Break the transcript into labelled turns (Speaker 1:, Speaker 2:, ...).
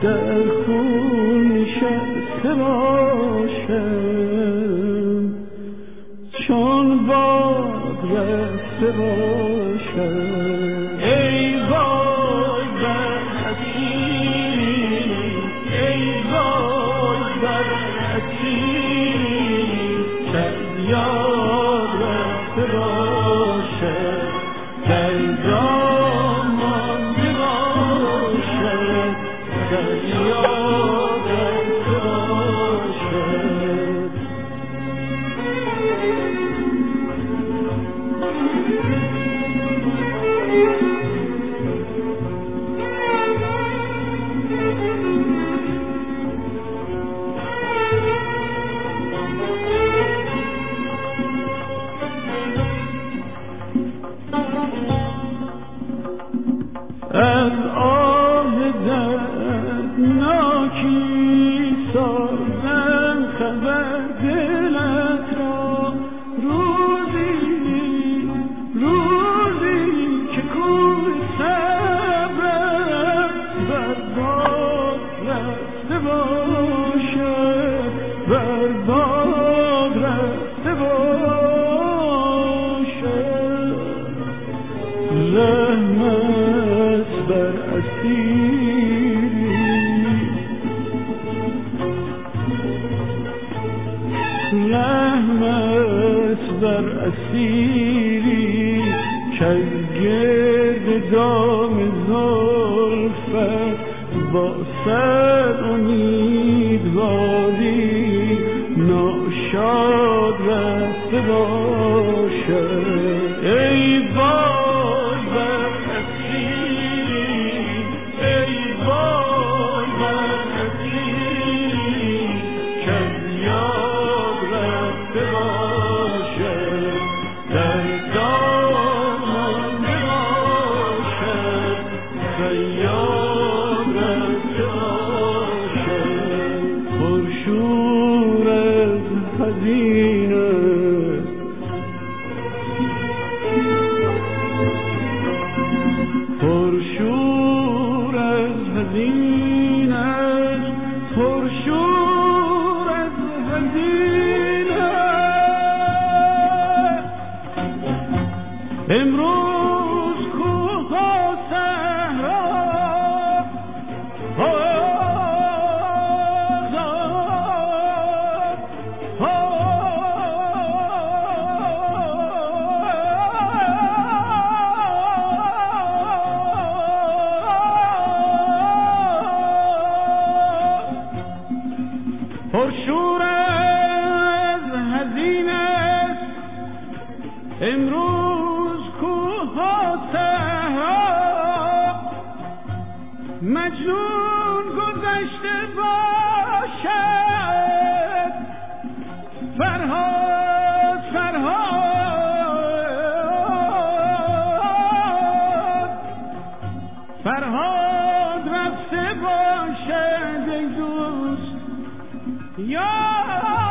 Speaker 1: در خون نشسته باشم چون باد رفته باشم ای وای بر اسیری ای وای بر اسیری شب یاد رفته باشم در جام مانده باشم در یاد رفته باشم از آه دردناکی سازم خبر دلت را روزی که کوه صبرم بر باد رفته باشد بر باد رفته باشد رحمت بر اسیری رحمت بر اسیری که گرد دام زلفت با سر امیدواری ناشاد رفته باشد ای وای بر اسیری ای وای بر اسیری که یاد رفته باشد در دام مانده باشد و یاد رفته باشد پرشور از حزینت پرشور از حزینت پرشور از حزینت امروز کوه و صحرا پرشور از حزینت امروز کوه و صحرا مجنون گذشته باشد فرهاد فرهاد فرهاد رفته باشد ای دوست یا